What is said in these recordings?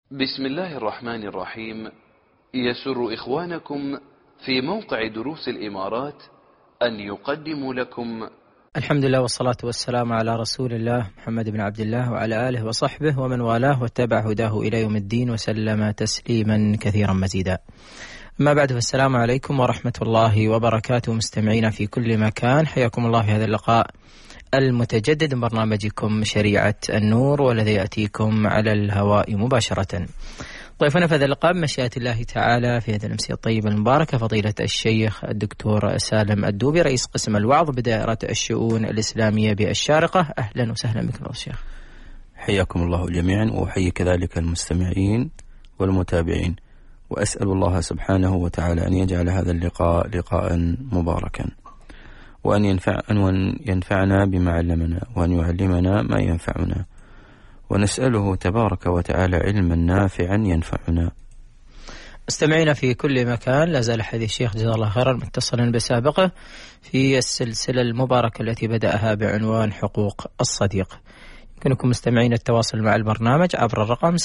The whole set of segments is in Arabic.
بسم الله الرحمن الرحيم. يسر إخوانكم في موقع دروس الإمارات أن يقدموا لكم الحمد لله والصلاة والسلام على رسول الله محمد بن عبد الله وعلى آله وصحبه ومن والاه واتبع هداه إلى يوم الدين وسلم تسليما كثيرا مزيدا. أما بعد، فالسلام عليكم ورحمة الله وبركاته مستمعين في كل مكان، حياكم الله في هذا اللقاء المتجدد من برنامجكم شريعة النور، والذي يأتيكم على الهواء مباشرة. ضيفنا في هذا اللقاء بمشيئة الله تعالى في هذه الأمسية الطيبة المباركة فضيلة الشيخ الدكتور سالم الدوبي، رئيس قسم الوعظ بدائرة الشؤون الإسلامية بالشارقة. أهلا وسهلا بكم الشيخ. حياكم الله جميعا، وأحيي كذلك المستمعين والمتابعين، وأسأل الله سبحانه وتعالى أن يجعل هذا اللقاء لقاء مباركا، وأن ينفعنا بما علمنا، وأن يعلمنا ما ينفعنا، ونسأله تبارك وتعالى علما نافعا ينفعنا. مستمعينا في كل مكان، لا زال حديث الشيخ جزاه الله خيرا متصلا بسابقه في السلسلة المباركة التي بدأها بعنوان حقوق الصديق. يمكنكم مستمعين التواصل مع البرنامج عبر الرقم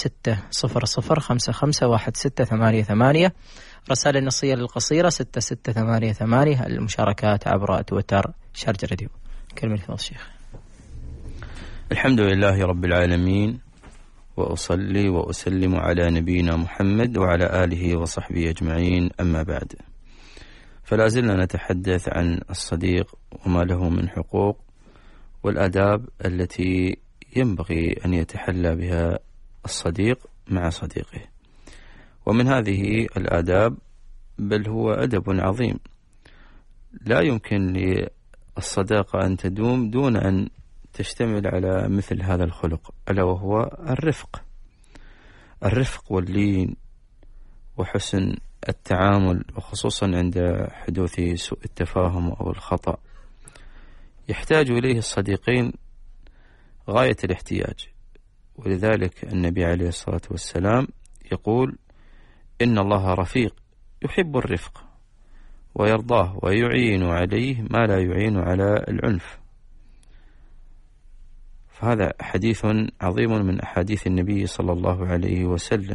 6005516888، رسالة النصية القصيرة 6688، المشاركات عبر تويتر شارجة راديو. كلمة الفضل الشيخ. الحمد لله رب العالمين، وأصلي وأسلم على نبينا محمد وعلى آله وصحبه أجمعين، أما بعد، فلا زلنا نتحدث عن الصديق وما له من حقوق والآداب التي ينبغي أن يتحلى بها الصديق مع صديقه. ومن هذه الآداب، بل هو أدب عظيم، لا يمكن للصداقة أن تدوم دون أن تشتمل على مثل هذا الخلق، ألا وهو الرفق واللين وحسن التعامل، وخصوصا عند حدوث سوء التفاهم أو الخطأ، يحتاج إليه الصديقين غاية الاحتياج. ولذلك النبي عليه الصلاة والسلام يقول: إن الله رفيق يحب الرفق ويرضاه ويعين عليه ما لا يعين على العنف. فهذا حديث عظيم من أحاديث النبي صلى الله عليه وسلم.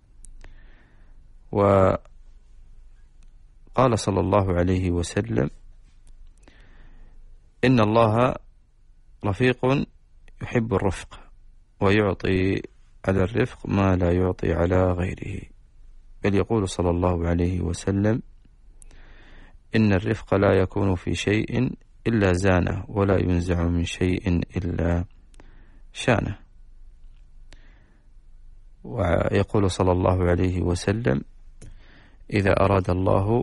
وقال صلى الله عليه وسلم: إن الله رفيق يحب الرفق ويعطي على الرفق ما لا يعطي على غيره. بل يقول صلى الله عليه وسلم: إن الرفق لا يكون في شيء إلا زانه، ولا ينزع من شيء إلا شانه. ويقول صلى الله عليه وسلم: إذا أراد الله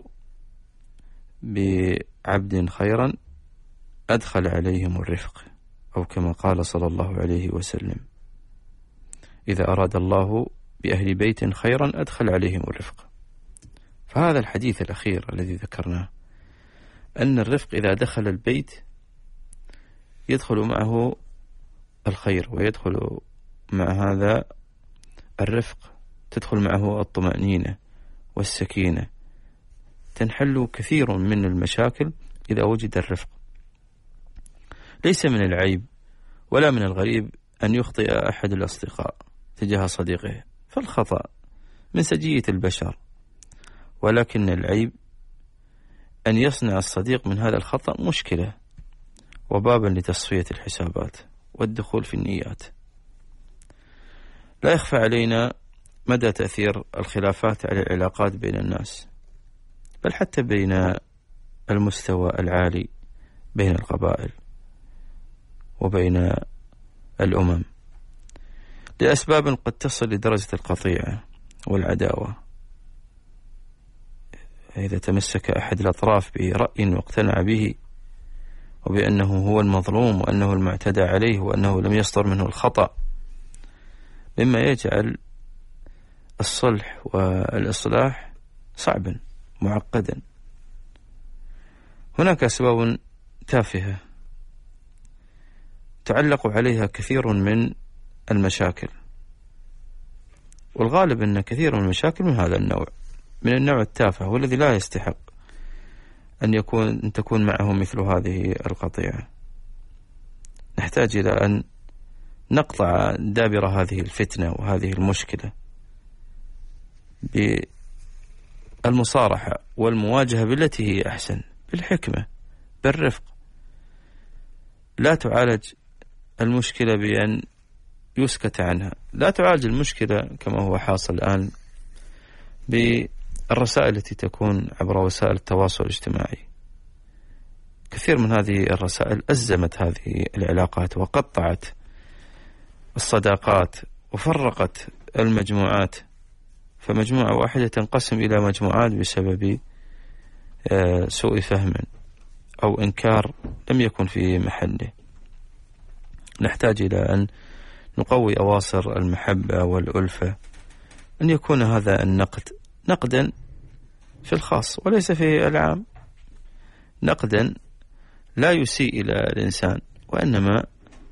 بعبد خيرا أدخل عليهم الرفق، أو كما قال صلى الله عليه وسلم: إذا أراد الله بأهل بيت خيرا أدخل عليهم الرفق. فهذا الحديث الأخير الذي ذكرناه، أن الرفق إذا دخل البيت يدخل معه الخير، ويدخل مع هذا الرفق تدخل معه الطمأنينة والسكينة، تنحل كثير من المشاكل إذا وجد الرفق. ليس من العيب ولا من الغريب أن يخطئ أحد الأصدقاء تجاه صديقه، فالخطأ من سجية البشر، ولكن العيب أن يصنع الصديق من هذا الخطأ مشكلة وبابا لتصفية الحسابات والدخول في النيات. لا يخفى علينا مدى تأثير الخلافات على العلاقات بين الناس، بل حتى بين المستوى العالي، بين القبائل وبين الأمم، لأسباب قد تصل لدرجة القطيعة والعداوة. إذا تمسك أحد الأطراف برأي واقتنع به وبأنه هو المظلوم وأنه المعتدى عليه وأنه لم يصدر منه الخطأ، مما يجعل الصلح والإصلاح صعبا معقدا. هناك أسباب تافهة تعلق عليها كثير من المشاكل، والغالب أن كثير من المشاكل من هذا النوع، من النوع التافه، والذي لا يستحق أن تكون معه مثل هذه القطيعة. نحتاج إلى أن نقطع دابر هذه الفتنة وهذه المشكلة بالمصارحة والمواجهة بالتي هي أحسن، بالحكمة، بالرفق. لا تعالج المشكلة بأن يسكت عنها، لا تعالج المشكلة كما هو حاصل الآن بالرسائل التي تكون عبر وسائل التواصل الاجتماعي. كثير من هذه الرسائل أزمت هذه العلاقات وقطعت الصداقات وفرقت المجموعات، فمجموعة واحدة تنقسم إلى مجموعات بسبب سوء فهم أو إنكار لم يكن في محله. نحتاج إلى أن نقوي أواصر المحبة والألفة، أن يكون هذا النقد نقدا في الخاص وليس في العام، نقدا لا يسيء إلى الإنسان وإنما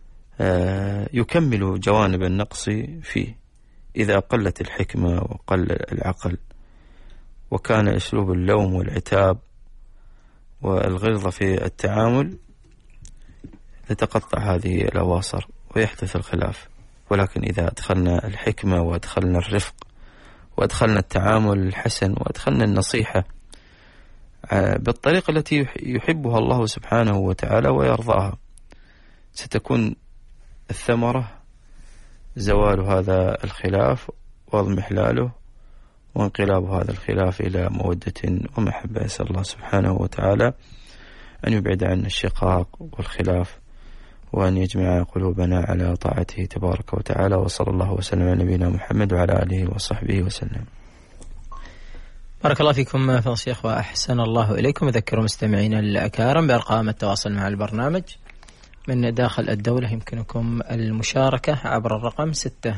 يكمل جوانب النقص فيه. إذا قلت الحكمة وقل العقل وكان أسلوب اللوم والعتاب والغلظة في التعامل تتقطع هذه الأواصر ويحدث الخلاف. ولكن إذا أدخلنا الحكمة وأدخلنا الرفق وأدخلنا التعامل الحسن وأدخلنا النصيحة بالطريقة التي يحبها الله سبحانه وتعالى ويرضاها، ستكون الثمرة زوال هذا الخلاف واضمحلاله وانقلاب هذا الخلاف إلى مودة ومحبة. أسأل الله سبحانه وتعالى أن يبعد عنا الشقاق والخلاف وأن يجمع قلوبنا على طاعته تبارك وتعالى، وصلى الله وسلم على نبينا محمد وعلى آله وصحبه وسلم. بارك الله فيكم فضل الشيخ وأحسن الله إليكم. أذكر مستمعينا الأكارم بأرقام التواصل مع البرنامج من داخل الدولة. يمكنكم المشاركة عبر الرقم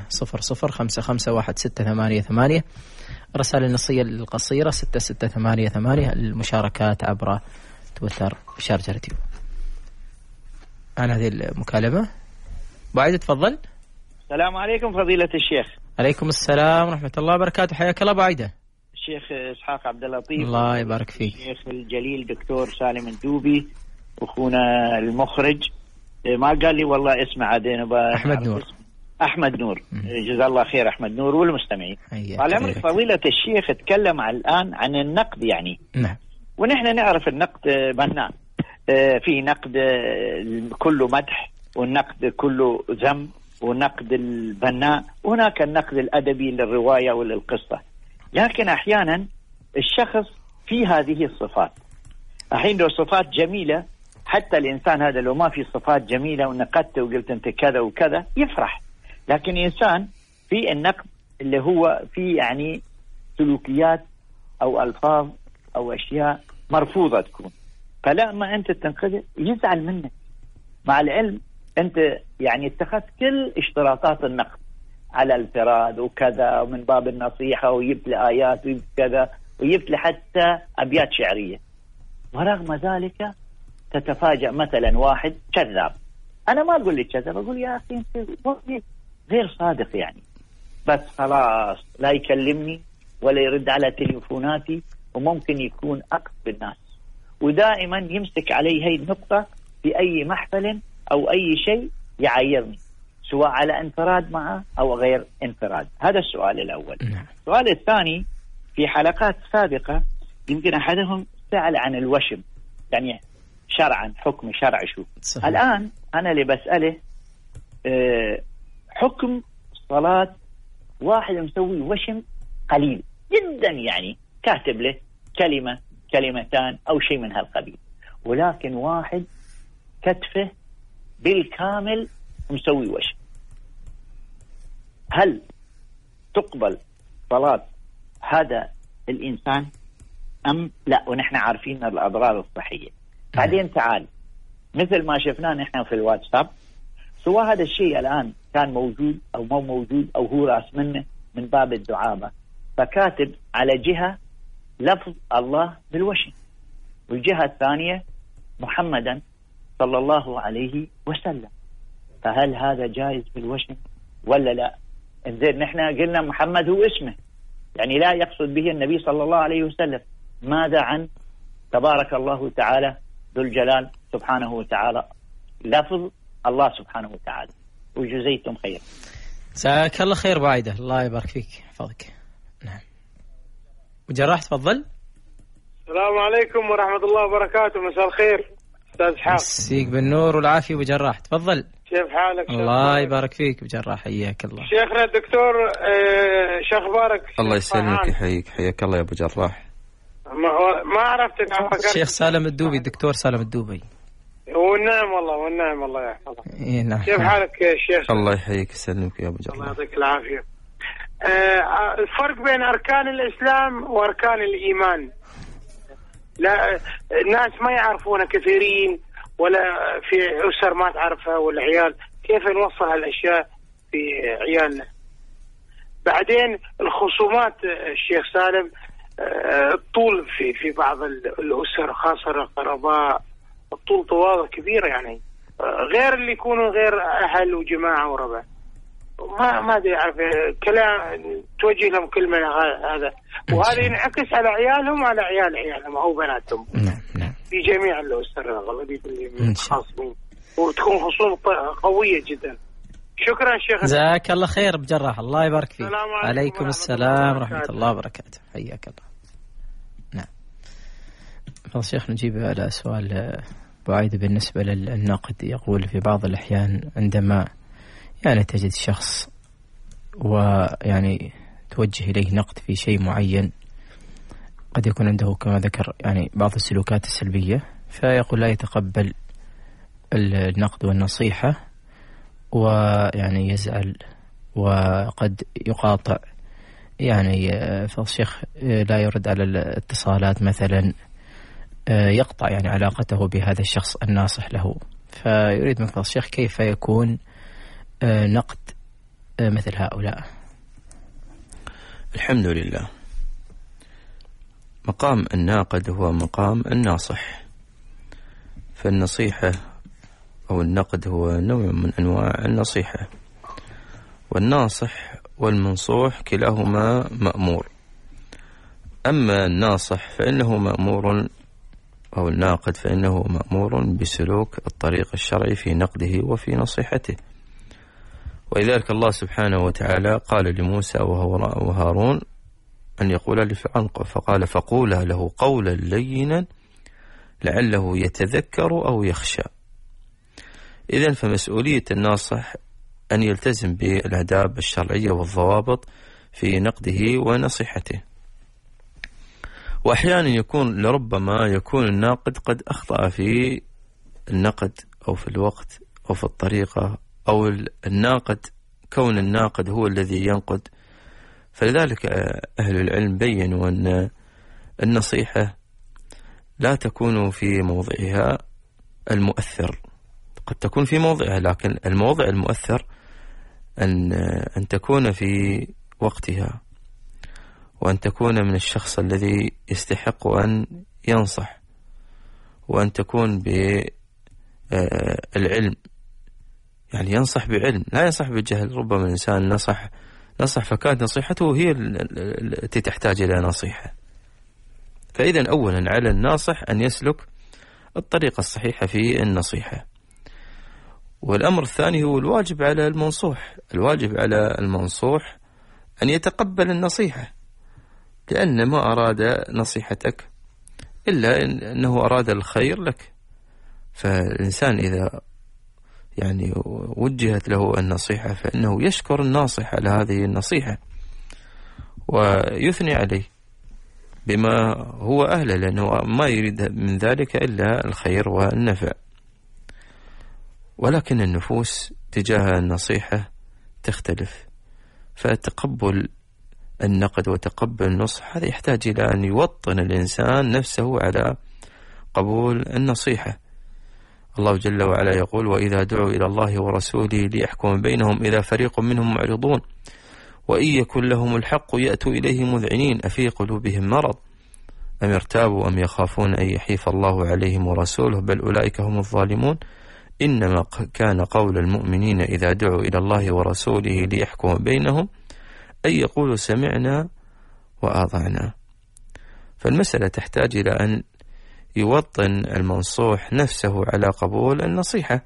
600551688، الرسالة النصية القصيرة 6688، المشاركات عبر تويتر شارجة راديو. عن هذه المكالمة بعيد تفضل. السلام عليكم فضيلة الشيخ. عليكم السلام ورحمة الله وبركاته، حياك الله بعيدة. الشيخ إسحاق عبد اللطيف. الله يبارك فيك. الشيخ الجليل دكتور سالم الدوبي، أخونا المخرج ما قال لي والله اسمه عادين. أحمد نور. أحمد نور، جزاه الله خير أحمد نور والمستمعين. طال عمرك فضيلة الشيخ تكلم الآن عن النقد يعني. نعم. ونحن نعرف النقد بناء، في نقد كله مدح والنقد كله ذم والنقد البناء، وهناك النقد الأدبي للرواية وللقصة. لكن أحيانا الشخص في هذه الصفات، الحين لو صفات جميلة حتى الإنسان هذا لو ما في صفات جميلة ونقدته وقلت أنت كذا وكذا يفرح، لكن إنسان في النقد اللي هو في يعني سلوكيات أو ألفاظ أو أشياء مرفوضة تكون، فلا ما أنت تنقده يزعل منك، مع العلم أنت يعني اتخذت كل اشتراطات النقد على الفراد وكذا ومن باب النصيحة ويبت لي آيات ويبت كذا ويبت لي حتى أبيات شعرية، ورغم ذلك تتفاجأ مثلا واحد كذاب. أنا ما أقول لك كذاب، أقول يا أخي أنت غير صادق يعني، بس خلاص لا يكلمني ولا يرد على تليفوناتي، وممكن يكون أقصى بالناس، ودائما يمسك علي هاي النقطة في أي محفل أو أي شيء يعايرني، سواء على انفراد معه أو غير انفراد. هذا السؤال الأول. السؤال الثاني، في حلقات سابقة يمكن أحدهم سأل عن الوشم، يعني شرعا حكم شرع شو صحيح. الآن أنا اللي بسأله حكم صلاة واحد مسوي وشم قليل جدا، يعني كاتب له كلمة كلمتان أو شيء من هالقبيل، ولكن واحد كتفه بالكامل مسوي وشم، هل تقبل صلاة هذا الإنسان أم لا؟ ونحن عارفين الأضرار الصحية. بعدين تعال، مثل ما شفناه نحن في الواتساب، سواء هذا الشيء الآن كان موجود أو مو موجود أو هو راس منه من باب الدعابة، فكاتب على جهة لفظ الله بالوشم، والجهة الثانية محمدا صلى الله عليه وسلم، فهل هذا جائز بالوشم ولا لا؟ إنزين نحن قلنا محمد هو اسمه، يعني لا يقصد به النبي صلى الله عليه وسلم. ماذا عن تبارك الله تعالى ذو الجلال سبحانه وتعالى، لفظ الله سبحانه وتعالى؟ وجزيتم خير. جزاك الله خير بعيدة، الله يبارك فيك، حفظك. نعم. وجراح تفضل. السلام عليكم ورحمة الله وبركاته. مساء الخير أستاذ حافظ. مسيك بالنور والعافية وجراح تفضل. كيف حالك؟ الله يبارك فيك بجراح، حياك الله. شيخنا الدكتور شو أخبارك؟ الله يسلمك يحييك، حياك الله يا أبو جراح. ما عرفتك. الشيخ سالم الدوبي، الدكتور سالم الدوبي. والنعم والله، والنعم الله يحفظك. نعم. كيف حالك يا شيخ؟ الله يحييك يسلمك يا أبو جراح. الله يعطيك العافية. الفرق بين أركان الإسلام وأركان الإيمان، لا الناس ما يعرفونه كثيرين، ولا في أسر ما تعرفها، والعيال كيف نوصل هالأشياء في عيالنا. بعدين الخصومات الشيخ سالم، الطول في بعض الأسر خاصة القرابة، الطول طوال كبيرة يعني، غير اللي يكونوا غير أهل وجماعة وربع. ما ادري اعرف كلام توجه لهم كلمه هذا، وهذا ينعكس على عيالهم وعلى عيالهم او بناتهم. نعم. في جميع الاسر الغالبيه الخاصين، وتكون خصوم قويه جدا. شكرا شيخ. جزاك الله خير بجراح، الله يبارك فيك. عليكم السلام ورحمه الله وبركاته، حياك الله. نعم. فضل شيخ نجيب على سؤال بعيد بالنسبه للنقد. يقول في بعض الاحيان عندما يعني تجد شخص ويعني توجه إليه نقد في شيء معين، قد يكون عنده كما ذكر يعني بعض السلوكات السلبية، فيقول لا يتقبل النقد والنصيحة، ويعني يزعل وقد يقاطع، يعني فالشيخ لا يرد على الاتصالات مثلا، يقطع يعني علاقته بهذا الشخص الناصح له. فيريد من الشيخ كيف يكون نقد مثل هؤلاء؟ الحمد لله، مقام الناقد هو مقام الناصح، فالنصيحة أو النقد هو نوع من أنواع النصيحة، والناصح والمنصوح كلاهما مأمور. أما الناصح فإنه مأمور، أو الناقد فإنه مأمور بسلوك الطريق الشرعي في نقده وفي نصيحته. ولذلك الله سبحانه وتعالى قال لموسى وهارون أن يقولا لفرعون، فقال فقولا له قولا لينا لعله يتذكر أو يخشى. إذن فمسؤولية الناصح أن يلتزم بالآداب الشرعية والضوابط في نقده ونصيحته. وأحيانا يكون لربما يكون الناقد قد أخطأ في النقد أو في الوقت أو في الطريقة، أو الناقد كون الناقد هو الذي ينقد. فلذلك أهل العلم بينوا أن النصيحة لا تكون في موضعها المؤثر، قد تكون في موضعها، لكن الموضع المؤثر أن تكون في وقتها، وأن تكون من الشخص الذي يستحق أن ينصح، وأن تكون بالعلم، يعني ينصح بعلم لا ينصح بجهل. ربما الإنسان نصح فكانت نصيحته هي التي تحتاج إلى نصيحة. فإذا أولا على الناصح أن يسلك الطريقة الصحيحة في النصيحة. والأمر الثاني هو الواجب على المنصوح، الواجب على المنصوح أن يتقبل النصيحة، لأن ما أراد نصيحتك إلا أنه أراد الخير لك. فالإنسان إذا يعني وجهت له النصيحة فإنه يشكر الناصح على هذه النصيحة ويثني عليه بما هو أهله، لأنه ما يريد من ذلك إلا الخير والنفع. ولكن النفوس تجاه النصيحة تختلف، فتقبل النقد وتقبل النصح هذا يحتاج إلى أن يوطن الإنسان نفسه على قبول النصيحة. الله جل وعلا يقول وإذا دعوا إلى الله ورسوله ليحكم بينهم إذا فريق منهم معرضون وإن يكن لهم الحق يأتوا إليه مذعنين أفي قلوبهم مرض أم ارتابوا أم يخافون أن يحيف الله عليهم ورسوله بل أولئك هم الظالمون إنما كان قول المؤمنين إذا دعوا إلى الله ورسوله ليحكم بينهم أن يقولوا سمعنا وأطعنا. فالمسألة تحتاج إلى أن يوطن المنصوح نفسه على قبول النصيحة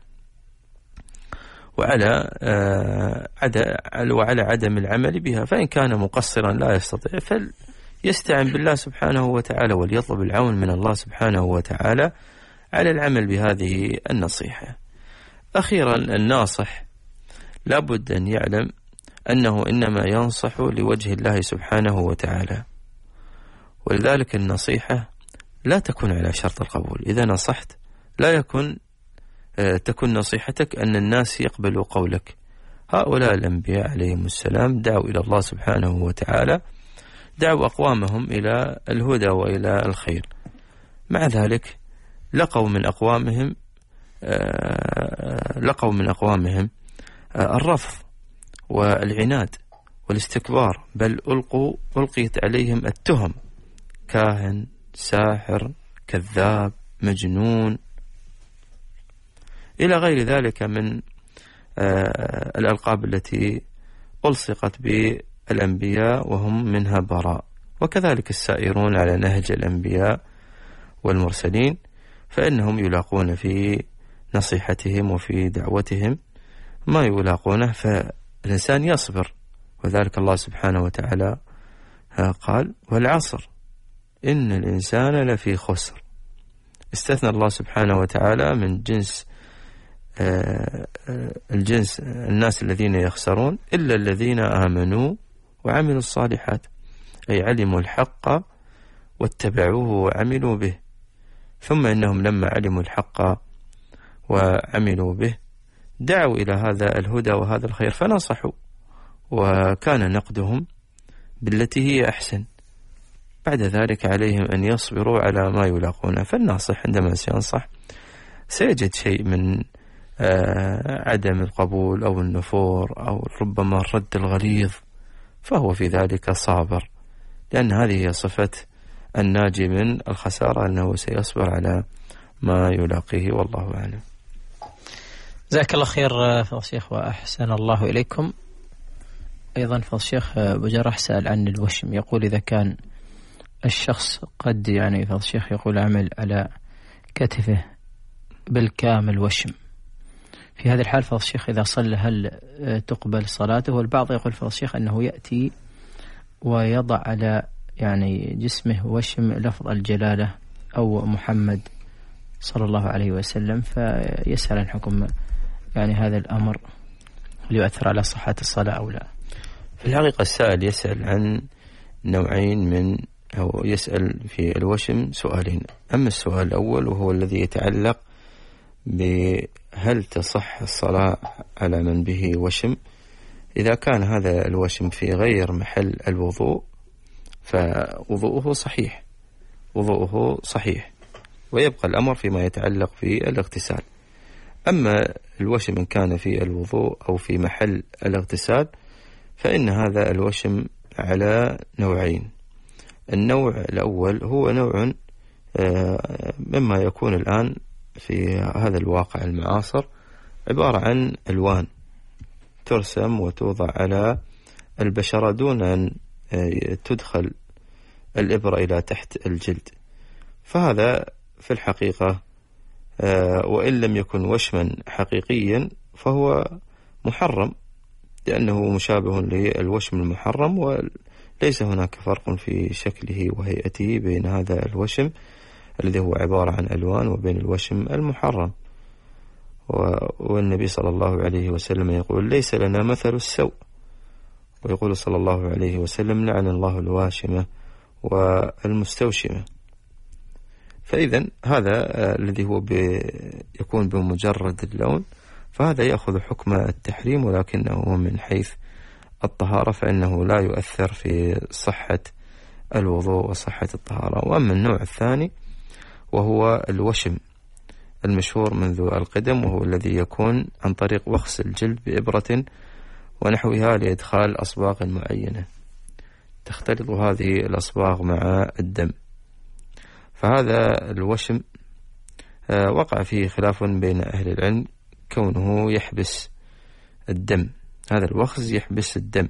وعلى عدم العمل بها، فإن كان مقصرا لا يستطيع يستعن بالله سبحانه وتعالى وليطلب العون من الله سبحانه وتعالى على العمل بهذه النصيحة. أخيرا الناصح لابد أن يعلم أنه إنما ينصح لوجه الله سبحانه وتعالى، ولذلك النصيحة لا تكون على شرط القبول. إذا نصحت لا تكون نصيحتك أن الناس يقبلوا قولك. هؤلاء الأنبياء عليهم السلام دعوا إلى الله سبحانه وتعالى، دعوا أقوامهم إلى الهدى وإلى الخير، مع ذلك لقوا من أقوامهم الرفض والعناد والاستكبار، بل ألقيت عليهم التهم: كاهن، ساحر، كذاب، مجنون، إلى غير ذلك من الألقاب التي ألصقت بالأنبياء وهم منها براء. وكذلك السائرون على نهج الأنبياء والمرسلين فإنهم يلاقون في نصيحتهم وفي دعوتهم ما يلاقونه، فالإنسان يصبر. وذلك الله سبحانه وتعالى قال: والعصر إن الإنسان لفي خسر. استثنى الله سبحانه وتعالى من الجنس الناس الذين يخسرون إلا الذين آمنوا وعملوا الصالحات، أي علموا الحق واتبعوه وعملوا به، ثم إنهم لما علموا الحق وعملوا به دعوا إلى هذا الهدى وهذا الخير فنصحوا، وكان نقدهم بالتي هي أحسن. بعد ذلك عليهم أن يصبروا على ما يلاقونه. فالناصح عندما سينصح سيجد شيء من عدم القبول أو النفور أو ربما الرد الغليظ، فهو في ذلك صابر، لأن هذه هي صفة الناجي من الخسارة، أنه سيصبر على ما يلاقيه، والله أعلم. جزاك الله خير فضل الشيخ وأحسن الله إليكم. أيضا فضل الشيخ أبو جرح سأل عن الوشم، يقول إذا كان الشخص قد فضل الشيخ يقول عمل على كتفه بالكامل وشم، في هذه الحال فضل الشيخ إذا صلى هل تقبل صلاته؟ والبعض يقول فضل الشيخ أنه يأتي ويضع على جسمه وشم لفظ الجلالة أو محمد صلى الله عليه وسلم، فيسأل عن حكم هذا الأمر هل يؤثر على صحة الصلاة أو لا؟ في الحقيقة السائل يسأل عن نوعين أو يسأل في الوشم سؤالين. أما السؤال الأول وهو الذي يتعلق بهل تصح الصلاة على من به وشم، إذا كان هذا الوشم في غير محل الوضوء فوضوءه صحيح، ويبقى الأمر فيما يتعلق في الاغتسال. أما الوشم إن كان في الوضوء أو في محل الاغتسال فإن هذا الوشم على نوعين. النوع الأول هو نوع مما يكون الآن في هذا الواقع المعاصر عبارة عن ألوان ترسم وتوضع على البشرة دون أن تدخل الإبرة إلى تحت الجلد، فهذا في الحقيقة وإن لم يكن وشما حقيقيا فهو محرم، لأنه مشابه للوشم المحرم، وليس هناك فرق في شكله وهيئته بين هذا الوشم الذي هو عبارة عن ألوان وبين الوشم المحرم. والنبي صلى الله عليه وسلم يقول: ليس لنا مثل السوء، ويقول صلى الله عليه وسلم: لعن الله الواشمة والمستوشمة. فإذا هذا الذي هو يكون بمجرد اللون فهذا يأخذ حكم التحريم، ولكنه من حيث الطهارة فإنه لا يؤثر في صحة الوضوء وصحة الطهارة. وأما النوع الثاني وهو الوشم المشهور منذ القدم، وهو الذي يكون عن طريق وخس الجلد بإبرة ونحوها لإدخال أصباغ معينة تختلط هذه الأصباغ مع الدم، فهذا الوشم وقع فيه خلاف بين أهل العلم كونه يحبس الدم. هذا الوخز يحبس الدم،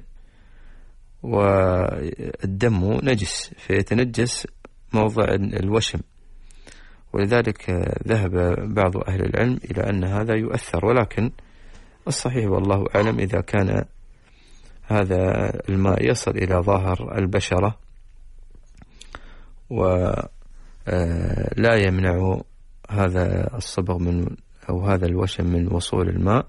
والدم نجس فيتنجس موضع الوشم، ولذلك ذهب بعض أهل العلم إلى أن هذا يؤثر. ولكن الصحيح والله أعلم إذا كان هذا الماء يصل إلى ظاهر البشرة ولا يمنع هذا الصبغ أو هذا الوشم من وصول الماء،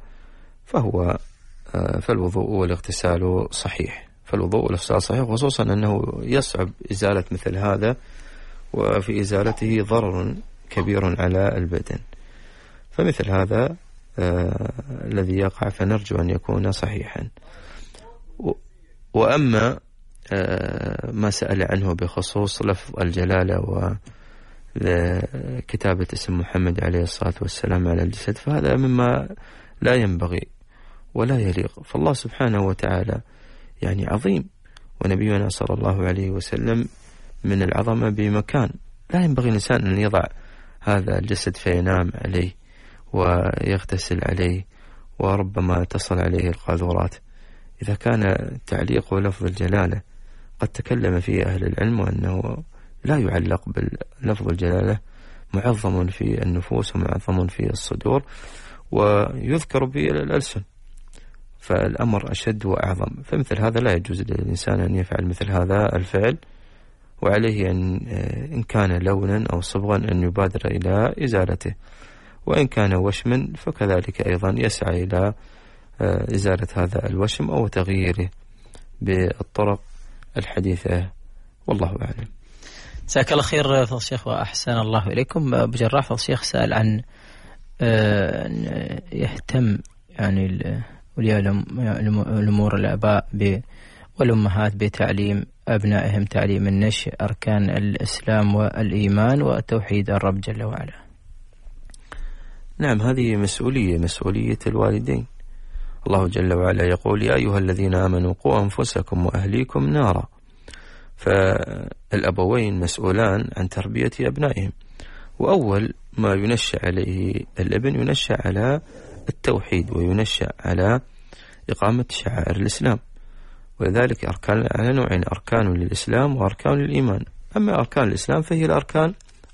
فالوضوء والاغتسال صحيح. خصوصا أنه يصعب إزالة مثل هذا، وفي إزالته ضرر كبير على البدن، فمثل هذا الذي يقع فنرجو أن يكون صحيحا. وأما ما سأل عنه بخصوص لفظ الجلالة وكتابة اسم محمد عليه الصلاة والسلام على الجسد، فهذا مما لا ينبغي ولا يليق. فالله سبحانه وتعالى يعني عظيم، ونبينا صلى الله عليه وسلم من العظمة بمكان، لا ينبغي الإنسان أن يضع هذا الجسد فينام عليه ويغتسل عليه، وربما تصل عليه القاذورات. إذا كان تعليق لفظ الجلالة قد تكلم فيه أهل العلم، وأنه لا يعلق بلفظ الجلالة، معظم في النفوس ومعظم في الصدور، ويذكر بالألسن، فالأمر أشد وأعظم. فمثل هذا لا يجوز للإنسان أن يفعل مثل هذا الفعل، وعليه إن كان لونا أو صبغا أن يبادر إلى إزالته، وإن كان وشما فكذلك أيضا يسعى إلى إزالة هذا الوشم أو تغييره بالطرق الحديثة، والله أعلم. جزاك الله خير فضل الشيخ وأحسن الله إليكم. أبو جراح، فضل الشيخ سأل عن يهتم يعني أولياء الأمور الآباء والأمهات بتعليم أبنائهم تعليم النشء أركان الإسلام والإيمان وتوحيد الرب جل وعلا. نعم، هذه مسؤولية الوالدين. الله جل وعلا يقول: يا أيها الذين آمنوا قوا أنفسكم وأهليكم نارا. فالأبوين مسؤولان عن تربية أبنائهم، وأول ما ينشأ عليه الابن ينشأ على التوحيد، وينشأ على إقامة شعائر الإسلام. ولذلك أركان على نوعين: أركان للإسلام وأركان للإيمان. أما أركان الإسلام فهي الأركان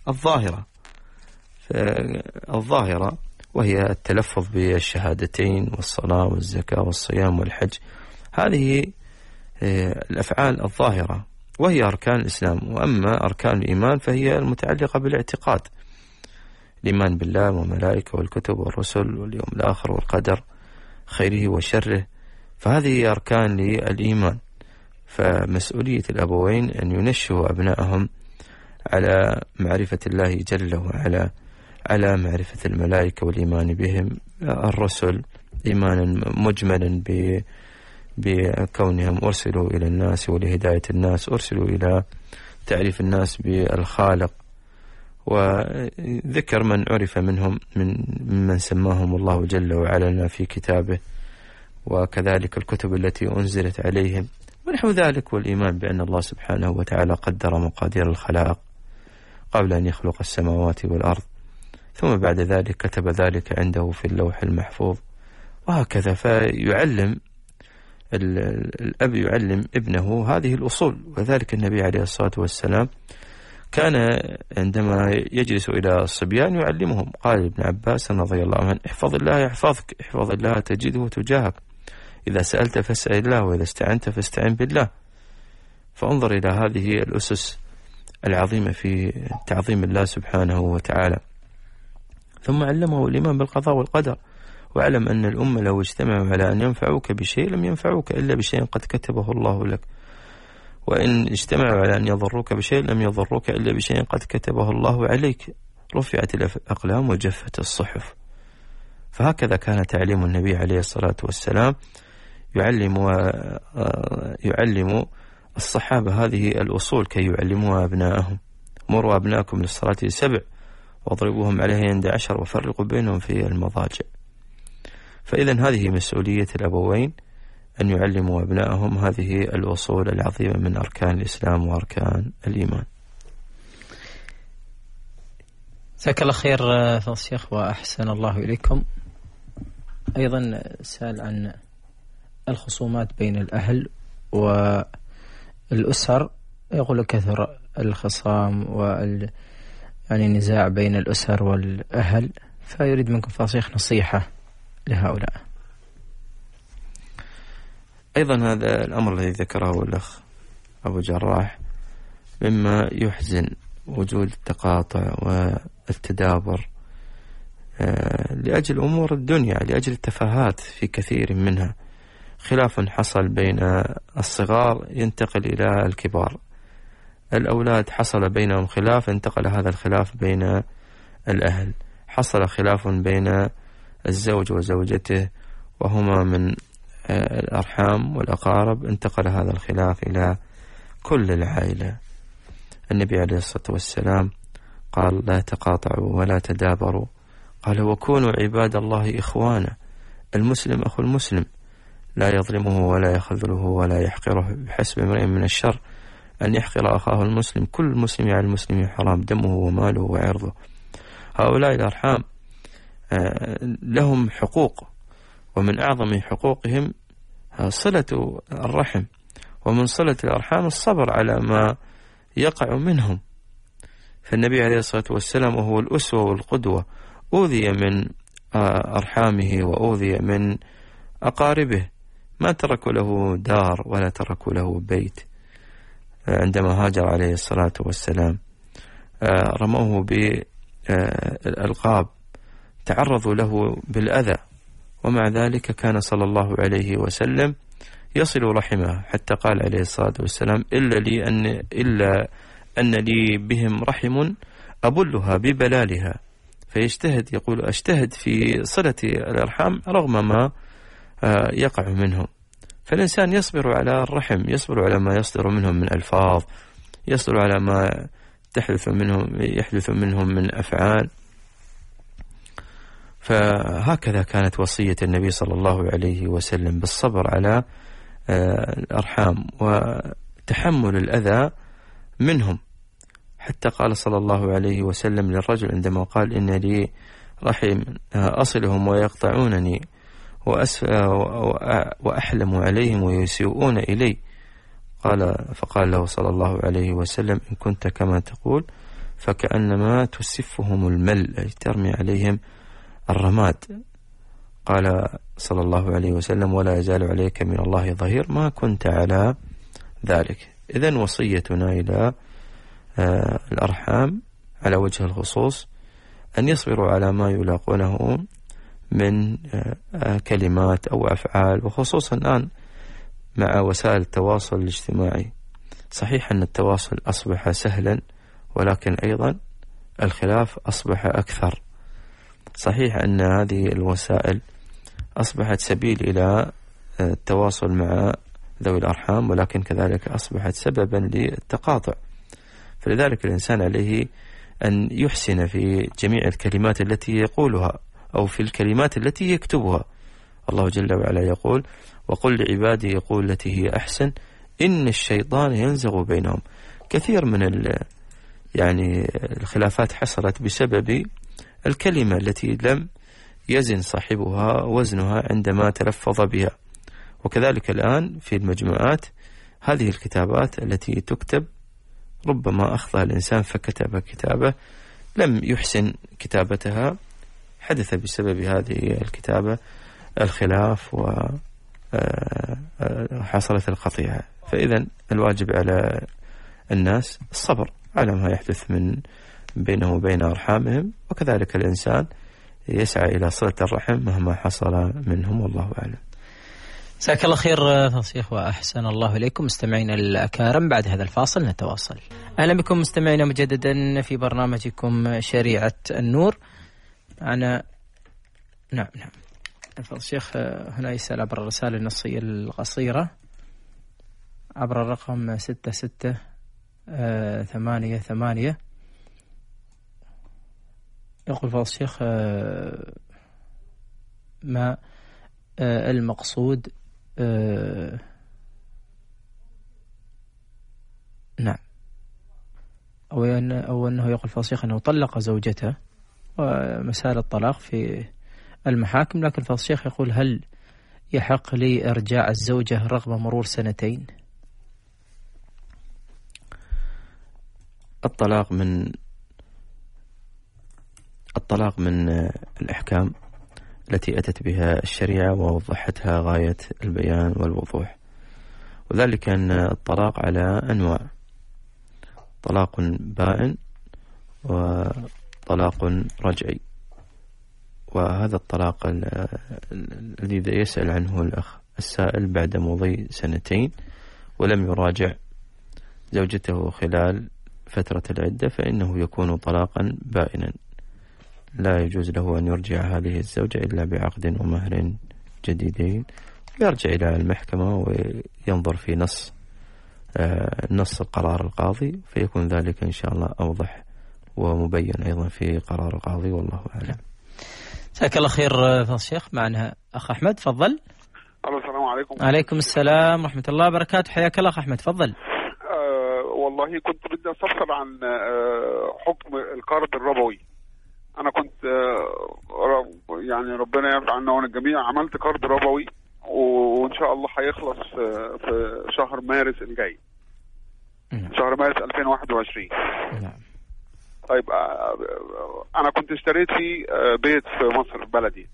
الظاهرة، وهي التلفظ بالشهادتين والصلاة والزكاة والصيام والحج، هذه الأفعال الظاهرة وهي أركان الإسلام. وأما أركان الإيمان فهي المتعلقة بالاعتقاد، الإيمان بالله وملائكة والكتب والرسل واليوم الآخر والقدر خيره وشره، فهذه أركان للإيمان. فمسؤولية الأبوين أن ينشئوا أبنائهم على معرفة الله جل وعلا، على معرفة الملائكة والإيمان بهم، الرسل إيمانا مجملا بكونهم أرسلوا إلى الناس ولهداية الناس، أرسلوا إلى تعريف الناس بالخالق، وذكر من عرف منهم ممن سماهم الله جل وعلا في كتابه، وكذلك الكتب التي أنزلت عليهم ونحو ذلك. والإيمان بأن الله سبحانه وتعالى قدر مقادير الخلائق قبل أن يخلق السماوات والأرض، ثم بعد ذلك كتب ذلك عنده في اللوح المحفوظ، وهكذا. فيعلم الأب يعلم ابنه هذه الأصول. وذلك النبي عليه الصلاة والسلام كان عندما يجلس إلى الصبيان يعلمهم. قال ابن عباس رضي الله عنه: احفظ الله يحفظك، احفظ الله تجده تجاهك، إذا سألت فاسأل الله، وإذا استعنت فاستعن بالله. فانظر إلى هذه الأسس العظيمة في تعظيم الله سبحانه وتعالى. ثم علمه الإيمان بالقضاء والقدر، واعلم أن الأمة لو اجتمعوا على أن ينفعوك بشيء لم ينفعوك إلا بشيء قد كتبه الله لك، وإن اجتمعوا على أن يضروك بشيء لم يضروك إلا بشيء قد كتبه الله عليك، رفعت الأقلام وجفت الصحف. فهكذا كان تعليم النبي عليه الصلاة والسلام، يعلم الصحابة هذه الأصول كي يعلموها أبنائهم. مروا أبنائكم للصلاة 7 واضربوهم عليها عند 10 وفرقوا بينهم في المضاجع. فإذن هذه مسؤولية الأبوين أن يعلموا أبنائهم هذه الأصول العظيمة من أركان الإسلام وأركان الإيمان. جزاك الله خير فضل الشيخ وأحسن الله إليكم. أيضا سأل عن الخصومات بين الأهل والأسر، يقول كثر الخصام يعني النزاع بين الأسر والأهل، فيريد منكم فضل الشيخ نصيحة لهؤلاء. أيضا هذا الأمر الذي ذكره الأخ أبو جراح مما يحزن وجود التقاطع والتدابر لأجل أمور الدنيا، لأجل التفاهات في كثير منها. خلاف حصل بين الصغار ينتقل إلى الكبار، الأولاد حصل بينهم خلاف انتقل هذا الخلاف بين الأهل، حصل خلاف بين الزوج وزوجته وهما من الأرحام والأقارب، انتقل هذا الخلاف إلى كل العائلة. النبي عليه الصلاة والسلام قال: لا تقاطعوا ولا تدابروا، قال: وكونوا عباد الله إخوانا، المسلم أخو المسلم، لا يظلمه ولا يخذله ولا يحقره، بحسب امرئ من الشر أن يحقر أخاه المسلم، كل مسلم على المسلم حرام دمه وماله وعرضه. هؤلاء الأرحام لهم حقوق، ومن أعظم حقوقهم صلة الرحم، ومن صلة الأرحام الصبر على ما يقع منهم. فالنبي عليه الصلاة والسلام وهو الأسوة والقدوة أوذي من أرحامه وأوذي من أقاربه، ما تركوا له دار ولا تركوا له بيت. عندما هاجر عليه الصلاة والسلام رموه بالألقاب، تعرضوا له بالأذى، ومع ذلك كان صلى الله عليه وسلم يصل رحمه، حتى قال عليه الصلاة والسلام: إلا أن لي بهم رحم أبلها ببلالها. فيجتهد، يقول: أجتهد في صلة الأرحام رغم ما يقع منهم. فالإنسان يصبر على الرحم، يصبر على ما يصدر منهم من ألفاظ، يصبر على ما يحدث منهم من أفعال. فهكذا كانت وصية النبي صلى الله عليه وسلم بالصبر على الأرحام وتحمل الأذى منهم، حتى قال صلى الله عليه وسلم للرجل عندما قال: إن لي رحم أصلهم ويقطعونني وأحلم عليهم ويسيئون إلي، فقال له صلى الله عليه وسلم: إن كنت كما تقول فكأنما تسفهم المل، أي ترمي عليهم الرماد. قال صلى الله عليه وسلم: ولا يزال عليك من الله ظهير ما كنت على ذلك. إذن وصيتنا إلى الأرحام على وجه الخصوص أن يصبروا على ما يلاقونه من كلمات أو أفعال، وخصوصا الآن مع وسائل التواصل الاجتماعي. صحيح أن التواصل أصبح سهلا، ولكن أيضا الخلاف أصبح أكثر. صحيح أن هذه الوسائل أصبحت سبيل إلى التواصل مع ذوي الأرحام، ولكن كذلك أصبحت سببا للتقاطع. فلذلك الإنسان عليه أن يحسن في جميع الكلمات التي يقولها أو في الكلمات التي يكتبها. الله جل وعلا يقول: وقل لعبادي يقول التي هي أحسن إن الشيطان ينزغ بينهم. كثير من الخلافات حصلت بسبب الكلمة التي لم يزن صاحبها وزنها عندما تلفظ بها. وكذلك الآن في المجموعات هذه الكتابات التي تكتب ربما أخطأ الإنسان فكتب كتابة لم يحسن كتابتها، حدث بسبب هذه الكتابة الخلاف وحصلت القطيعة. فإذا الواجب على الناس الصبر على ما يحدث من بينه وبين أرحامهم، وكذلك الإنسان يسعى إلى صلة الرحم مهما حصل منهم، والله أعلم. جزاك الله خير فصيح وأحسن الله إليكم مستمعينا الأكارم. بعد هذا الفاصل نتواصل. أهلا بكم مستمعينا مجددا في برنامجكم شريعة النور. أنا نعم الشيخ هنا يسأل عبر الرسالة النصية القصيرة عبر الرقم 6688. يقول فضل الشيخ: ما المقصود نعم أو أنه يقول فضل الشيخ أنه طلق زوجته ومسائل الطلاق في المحاكم، لكن فضل الشيخ يقول: هل يحق لي إرجاع الزوجة رغم مرور 2 سنين؟ الطلاق من الأحكام التي أتت بها الشريعة ووضحتها غاية البيان والوضوح، وذلك أن الطلاق على أنواع. طلاق بائن وطلاق رجعي. وهذا الطلاق الذي يسأل عنه الأخ السائل بعد مضي 2 ولم يراجع زوجته خلال فترة العدة فإنه يكون طلاقا بائنا، لا يجوز له أن يرجع هذه الزوجة إلا بعقد ومهر جديدين، يرجع إلى المحكمة وينظر في نص قرار القاضي، فيكون ذلك إن شاء الله أوضح ومبين أيضا في قرار القاضي، والله أعلم. جزاك الله خير فضل الشيخ. معنا أخ أحمد، تفضل. السلام عليكم. عليكم السلام ورحمة الله وبركاته، حياك الله أخ أحمد، تفضل. والله كنت بدي أستفسر عن حكم القرض الربوي. أنا كنت يعني ربنا يرضى عنا والجميع، عملت قرض ربوي وإن شاء الله هيخلص في شهر مارس الجاي، شهر مارس 2021. نعم. طيب أنا كنت اشتريت في بيت في مصر بلدي،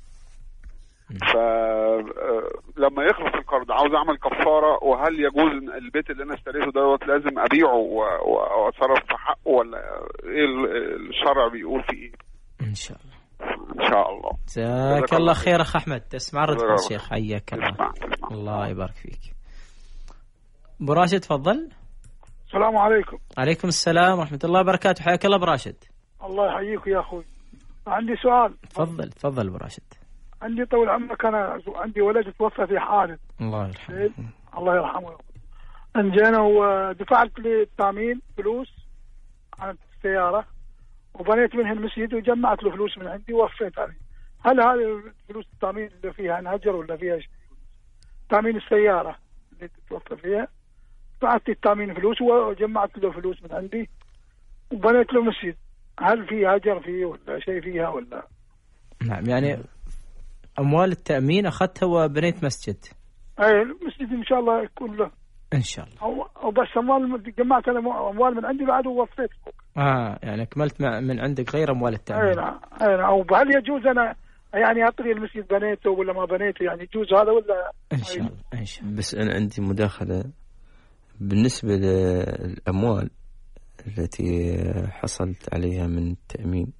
فلما يخلص القرض عاوز أعمل كفارة، وهل يجوز البيت اللي أنا اشتريته دوت لازم أبيعه وأتصرف في حقه، ولا إيه الشرع بيقول فيه؟ إن شاء الله. إن شاء الله. جزاك الله خير أخ أحمد، تسمع رد الشيخ، حياك الله. الله يبارك فيك. أبو راشد، تفضل. السلام عليكم. عليكم السلام ورحمة الله وبركاته، حياك الله أبو راشد. الله يحييك يا أخوي. عندي سؤال. تفضل أبو راشد. عندي طول عمرك، أنا عندي ولد توفى في حادث، الله يرحمه. الله يرحمه. انجينا ودفعت لي التامين فلوس عن السيارة، وبنيت منها المسجد وجمعت له فلوس من عندي ووفيت عليه. هل هذه فلوس التامين اللي فيها انهجر ولا فيها شيء؟ تامين السيارة اللي توفى فيها، دفعت التامين فلوس وجمعت له فلوس من عندي وبنيت له مسجد، هل في هجر فيه ولا شيء فيها ولا؟ نعم، يعني أموال التأمين أخذتها وبنيت مسجد. أي المسجد إن شاء الله يكون له إن شاء الله. أو بس أموال، جمعت أنا أموال من عندي بعد ووفيت. يعني أكملت من عندك غير أموال التأمين. أي نعم. أو هل يجوز أنا يعني أطري المسجد بنيته ولا ما بنيته، يعني يجوز هذا ولا؟ إن شاء الله. إن شاء الله. بس أنا عندي مداخلة بالنسبة للأموال التي حصلت عليها من التأمين،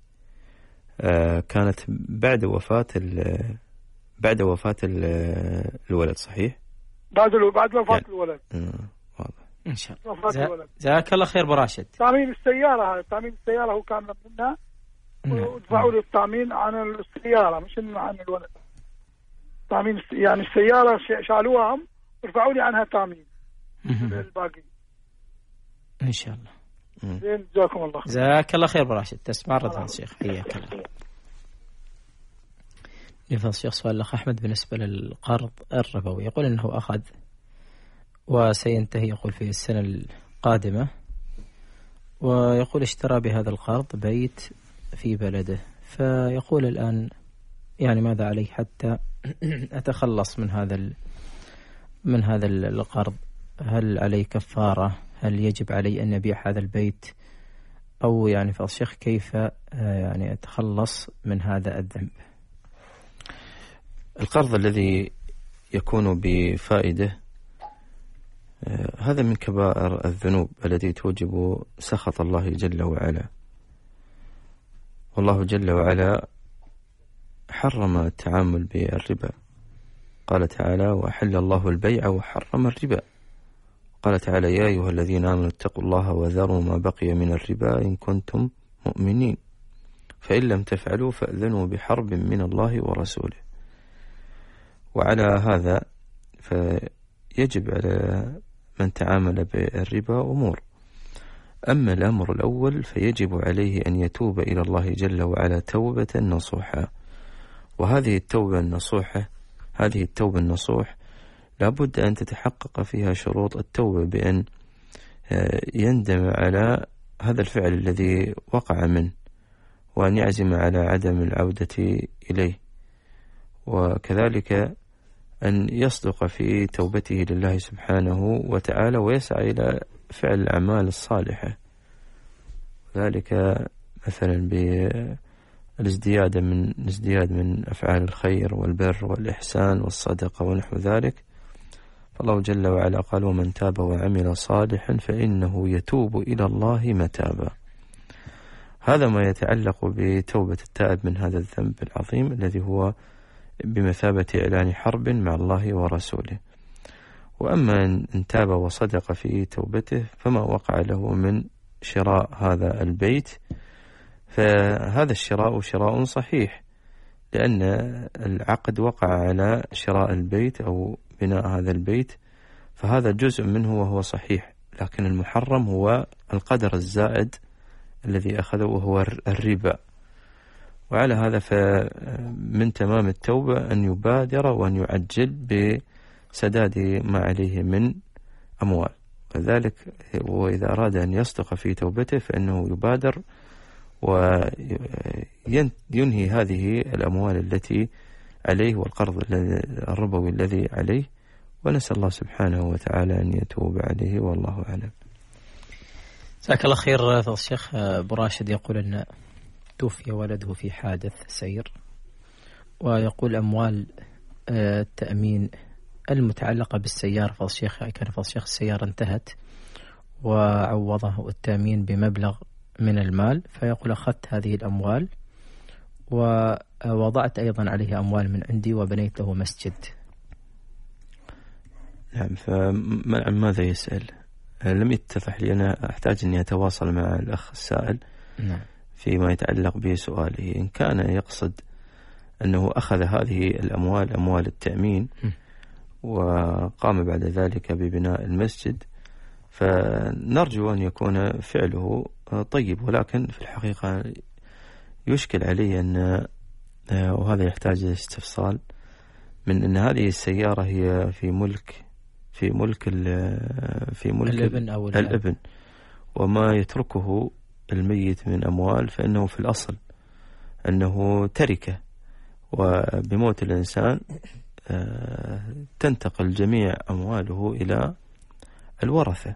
كانت بعد وفاة الولد، صحيح؟ بعد وفاة الولد. واضح. إن شاء الله. جزاك الله خير أبو راشد. تأمين السيارة، هذا تأمين السيارة هو كان منها، ودفعوا لي التأمين عن السيارة مش عن الولد. تأمين يعني السيارة شالوها هم ورفعوا لي عنها تأمين الباقي. إن شاء الله. زين، جزاكم الله. جزاك الله خير أبو راشد، تسمع رد الشيخ، حياك الله. يفضل الشيخ. سؤال الأخ أحمد بالنسبة للقرض الربوي، يقول أنه أخذ وسينتهي، يقول في السنة القادمة، ويقول اشترى بهذا القرض بيت في بلده، فيقول الآن يعني ماذا علي حتى أتخلص من هذا القرض؟ هل علي كفارة؟ هل يجب علي أن أبيع هذا البيت؟ أو يعني فضل الشيخ كيف يعني أتخلص من هذا الذنب؟ القرض الذي يكون بفائدة هذا من كبائر الذنوب التي توجب سخط الله جل وعلا، والله جل وعلا حرم التعامل بالربا، قال تعالى: وأحل الله البيع وحرم الربا. قال تعالى: يا أيها الذين آمنوا اتقوا الله وذروا ما بقي من الربا إن كنتم مؤمنين، فإن لم تفعلوا فأذنوا بحرب من الله ورسوله. وعلى هذا فيجب على من تعامل بالربا أمور. أما الأمر الأول فيجب عليه أن يتوب إلى الله جل وعلا توبة نصوحا، وهذه التوبة النصوح لابد أن تتحقق فيها شروط التوبة، بأن يندم على هذا الفعل الذي وقع منه، وأن يعزم على عدم العودة إليه، وكذلك أن يصدق في توبته لله سبحانه وتعالى، ويسعى إلى فعل الأعمال الصالحة، ذلك مثلا بالازدياد من أفعال الخير والبر والإحسان والصدقة ونحو ذلك. فالله جل وعلا قال: ومن تاب وعمل صالحا فإنه يتوب إلى الله متابا. هذا ما يتعلق بتوبة التائب من هذا الذنب العظيم الذي هو بمثابة إعلان حرب مع الله ورسوله. وأما إن تاب وصدق في توبته فما وقع له من شراء هذا البيت، فهذا الشراء شراء صحيح، لأن العقد وقع على شراء البيت أو بناء هذا البيت، فهذا جزء منه وهو صحيح. لكن المحرم هو القدر الزائد الذي أخذه وهو الربا. وعلى هذا فمن تمام التوبة أن يبادر وأن يعجل بسداد ما عليه من أموال، وذلك وإذا أراد أن يصدق في توبته فإنه يبادر وينهي هذه الأموال التي عليه والقرض الربوي الذي عليه، ونسأل الله سبحانه وتعالى أن يتوب عليه، والله أعلم. جزاك الله خير. الشيخ أبو راشد يقول أن توفي ولده في حادث سير، ويقول أموال التأمين المتعلقة بالسيارة فالشيخ السيارة انتهت وعوضه التأمين بمبلغ من المال، فيقول أخذت هذه الأموال ووضعت أيضا عليه أموال من عندي وبنيت له مسجد. نعم، فماذا يسأل؟ لم يتضح لي، أنا أحتاج أني أتواصل مع الأخ السائل نعم فيما يتعلق بسؤاله. إن كان يقصد أنه أخذ هذه الأموال أموال التأمين وقام بعد ذلك ببناء المسجد، فنرجو أن يكون فعله طيب، ولكن في الحقيقة يشكل علي أن وهذا يحتاج استفصال من أن هذه السيارة هي في ملك الابن أو الابن، وما يتركه الميت من أموال فإنه في الأصل أنه تركة، وبموت الإنسان تنتقل جميع أمواله إلى الورثة،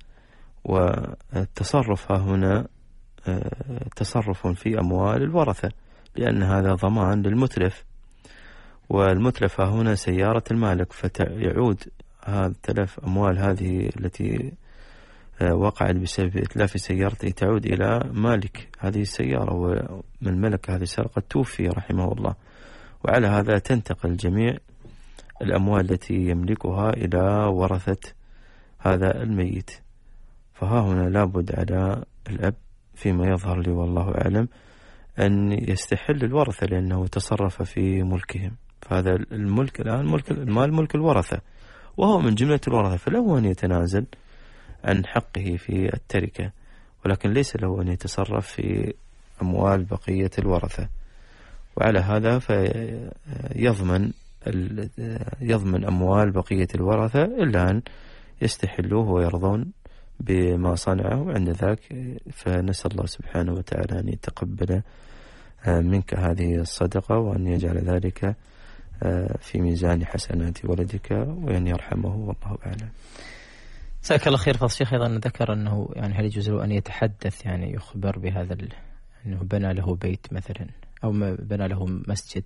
والتصرف هنا تصرف في أموال الورثة، لأن هذا ضمان للمتلف، والمتلف هنا سيارة المالك، فيعود هذا تلف أموال هذه التي وقعت بسبب إتلاف سيارته تعود إلى مالك هذه السيارة، ومن ملك هذه السيارة قد توفي رحمه الله، وعلى هذا تنتقل جميع الأموال التي يملكها إلى ورثة هذا الميت. فها هنا لابد على الأب فيما يظهر لي والله أعلم أن يستحل الورثة، لأنه تصرف في ملكهم، فهذا الملك الآن ملك الورثة، وهو من جملة الورثة، فله أن يتنازل عن حقه في التركة، ولكن ليس له أن يتصرف في أموال بقية الورثة. وعلى هذا يضمن أموال بقية الورثة إلا أن يستحلوه ويرضون بما صنعه، وعند ذاك فنسأل الله سبحانه وتعالى أن يتقبل منك هذه الصدقة، وأن يجعل ذلك في ميزان حسنات ولدك، وأن يرحمه، والله أعلم. جزاك الله خير. فضل الشيخ أيضا ذكر أنه يعني هل يجوز له أن يتحدث، يعني يخبر بهذا أنه بنى له بيت مثلا أو بنى له مسجد؟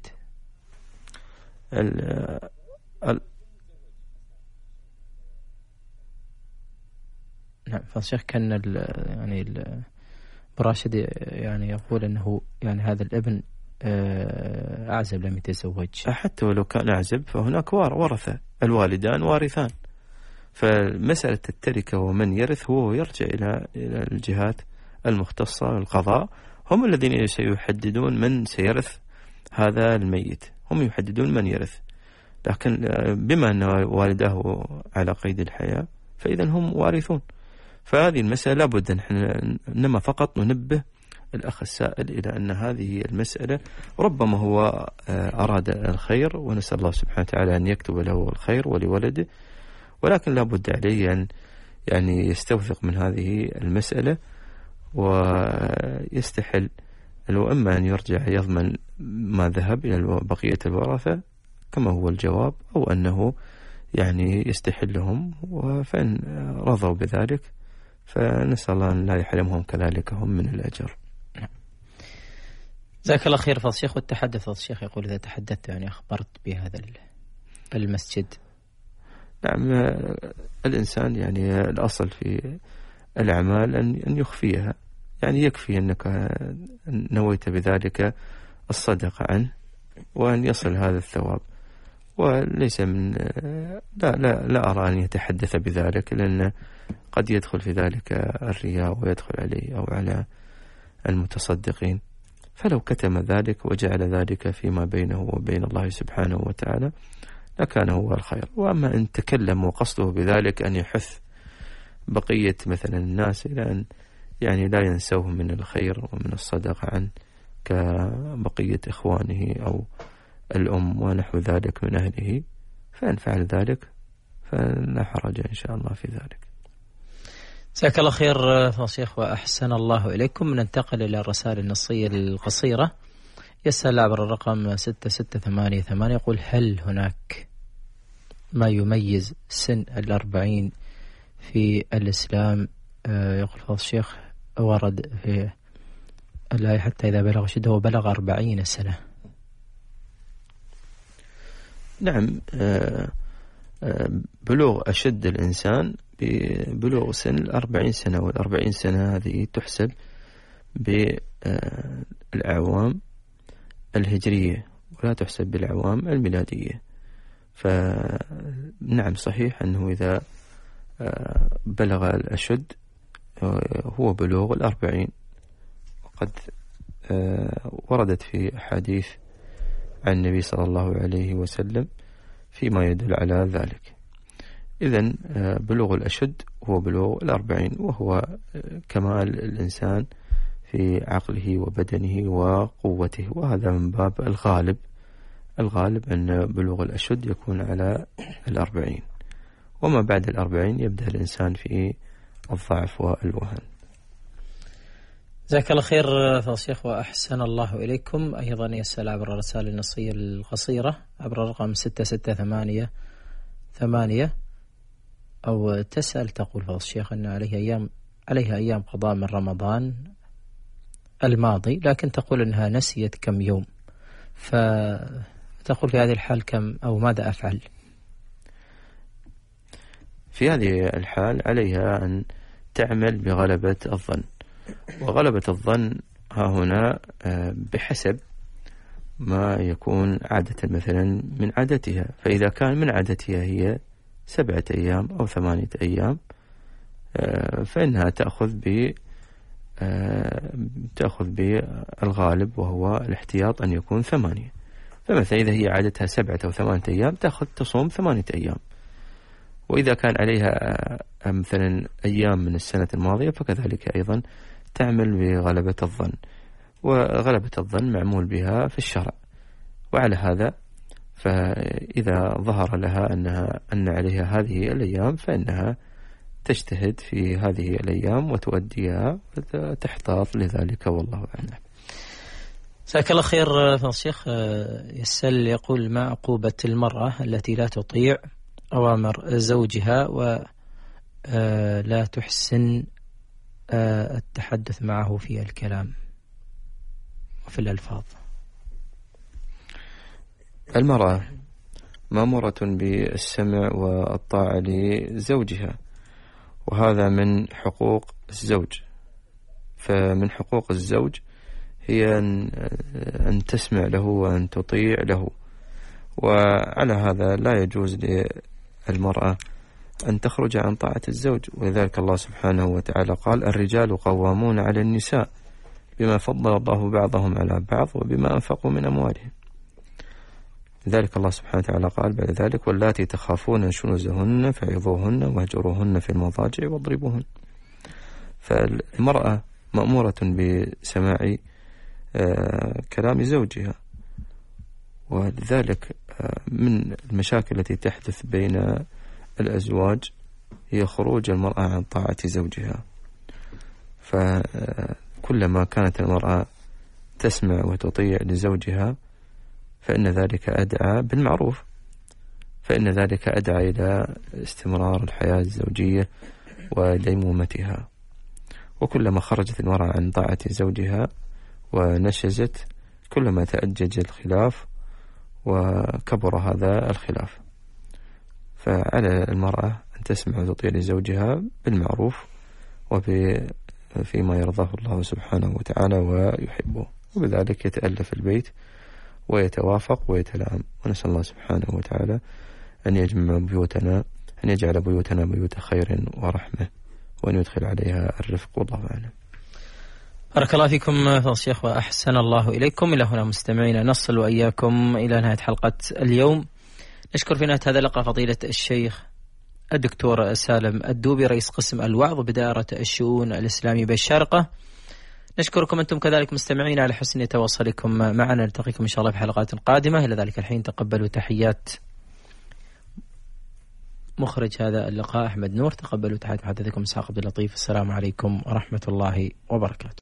نعم. فالشيخ كان يعني براشد يعني يقول أنه يعني هذا الابن أعزب لم يتزوج. حتى ولو كان أعزب فهناك ورثة، الوالدان وارثان، فمسألة التركة ومن يرث هو يرجع إلى الجهات المختصة القضاء، هم الذين سيحددون من سيرث هذا الميت، هم يحددون من يرث، لكن بما أن والده على قيد الحياة فإذا هم وارثون. فهذه المسألة لابد أن إنما فقط ننبه الأخ السائل إلى أن هذه المسألة ربما هو أراد الخير، ونسأل الله سبحانه وتعالى أن يكتب له الخير ولولده، ولكن لابد عليه أن يعني يستوثق من هذه المسألة ويستحل، لو أما أن يرجع يضمن ما ذهب إلى بقية الورثة كما هو الجواب، أو أنه يعني يستحلهم، فإن رضوا بذلك فنسأل الله أن لا يحرمهم كذلك هم من الأجر. جزاك الله خير. فضل الشيخ والتحدث، فضل الشيخ يقول إذا تحدثت يعني أخبرت بهذا المسجد. نعم الإنسان يعني الأصل في الأعمال أن يخفيها، يعني يكفي أنك نويت بذلك الصدقة عنه وأن يصل هذا الثواب، وليس من لا أرى أن يتحدث بذلك، لأن قد يدخل في ذلك الرياء ويدخل عليه أو على المتصدقين. فلو كتم ذلك وجعل ذلك فيما بينه وبين الله سبحانه وتعالى لكان هو الخير. وأما إن تكلم وقصده بذلك أن يحث بقية مثلا الناس إلى أن يعني لا ينسوه من الخير ومن الصدقة عنه كبقية إخوانه أو الأم ونحو ذلك من أهله، فإن فعل ذلك فلا حرج إن شاء الله في ذلك. جزاك الله خير شيخ وأحسن الله إليكم. ننتقل إلى الرسائل النصية القصيرة. يسأل عبر الرقم 6688 يقول: هل هناك ما يميز سن 40 في الإسلام؟ يقول فضل الشيخ: ورد في الآية حتى إذا بلغ شده وبلغ 40 سنة. نعم، بلوغ أشد الإنسان ببلوغ سن 40 سنة، وال40 سنة هذه تحسب بالأعوام الهجرية ولا تحسب بالأعوام الميلادية. فنعم صحيح أنه إذا بلغ الأشد هو بلوغ 40، وقد وردت في أحاديث عن النبي صلى الله عليه وسلم فيما يدل على ذلك. إذن بلوغ الأشد هو بلوغ 40، وهو كمال الإنسان في عقله وبدنه وقوته، وهذا من باب الغالب أن بلوغ الأشد يكون على 40، وما بعد 40 يبدأ الإنسان في الضعف والوهن. جزاك الله خير فضل الشيخ وأحسن الله إليكم. أيضا يسأل عبر الرسائل النصية القصيرة عبر الرقم 6688 أو تسأل تقول فضل الشيخ أن عليها أيام قضاء من رمضان الماضي، لكن تقول أنها نسيت كم يوم، فتقول في هذه الحال كم أو ماذا أفعل؟ في هذه الحال عليها أن تعمل بغلبة الظن، وغلبة الظن ها هنا بحسب ما يكون عادة مثلا من عادتها. فإذا كان من عادتها هي 7 أيام أو 8 أيام فإنها تأخذ بالغالب وهو الاحتياط أن يكون 8. فمثلا إذا هي عادتها 7 أو 8 أيام تصوم 8 أيام. وإذا كان عليها مثلا أيام من السنة الماضية فكذلك أيضا تعمل بغلبة الظن، وغلبة الظن معمول بها في الشرع. وعلى هذا فإذا ظهر لها أن عليها هذه الأيام فإنها تجتهد في هذه الأيام وتؤديها وتحتاط لذلك، والله أعلم. جزاك الله خير فضل الشيخ. يسأل يقول: ما عقوبة المرأة التي لا تطيع أوامر زوجها ولا تحسن التحدث معه في الكلام وفي الألفاظ؟ المرأة مأمورة بالسمع والطاعة لزوجها، وهذا من حقوق الزوج. فمن حقوق الزوج هي أن تسمع له وأن تطيع له، وعلى هذا لا يجوز للمرأة أن تخرج عن طاعة الزوج. ولذلك الله سبحانه وتعالى قال: الرجال قوامون على النساء بما فضل الله بعضهم على بعض وبما أنفقوا من أموالهم. لذلك الله سبحانه وتعالى قال بعد ذلك: واللاتي تخافون نشوزهن فعظوهن واهجروهن في المضاجع واضربوهن. فالمرأة مأمورة بسماع كلام زوجها. ولذلك من المشاكل التي تحدث بين الأزواج هي خروج المرأة عن طاعة زوجها. فكلما كانت المرأة تسمع وتطيع لزوجها فإن ذلك أدعى بالمعروف، فإن ذلك أدعى إلى استمرار الحياة الزوجية وديمومتها. وكلما خرجت المرأة عن طاعة زوجها ونشزت كلما تأجج الخلاف وكبر هذا الخلاف. فعلى المرأة أن تسمع وتطيع لزوجها بالمعروف وفيما يرضاه الله سبحانه وتعالى ويحبه، وبذلك يتألف البيت ويتوافق ويتلائم. ونسأل الله سبحانه وتعالى أن يجعل بيوتنا بيوت خير ورحمة، وأن يدخل عليها الرفق، والله أعلم. بارك الله فيكم فضيلة الشيخ وأحسن الله إليكم. إلى هنا مستمعينا نصل وإياكم إلى نهاية حلقة اليوم. نشكر في نهاية هذا اللقاء فضيلة الشيخ الدكتور سالم الدوبي رئيس قسم الوعظ بدائرة الشؤون الإسلامية بالشارقة. نشكركم أنتم كذلك مستمعين على حسن تواصلكم معنا. نلتقيكم إن شاء الله في حلقات قادمة. إلى ذلك الحين تقبلوا تحيات مخرج هذا اللقاء أحمد نور، تقبلوا تحيات محدثكم إسحاق عبد اللطيف. السلام عليكم ورحمة الله وبركاته.